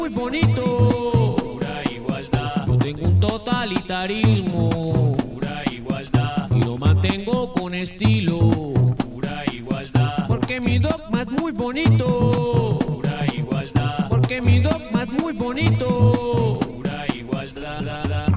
muy bonito. Pura igualdad, Yo tengo un totalitarismo. pura igualdad, Y lo mantengo con estilo. pura igualdad, Porque mi dogma es muy bonito. pura igualdad, Porque mi dogma es muy bonito. pura igualdad.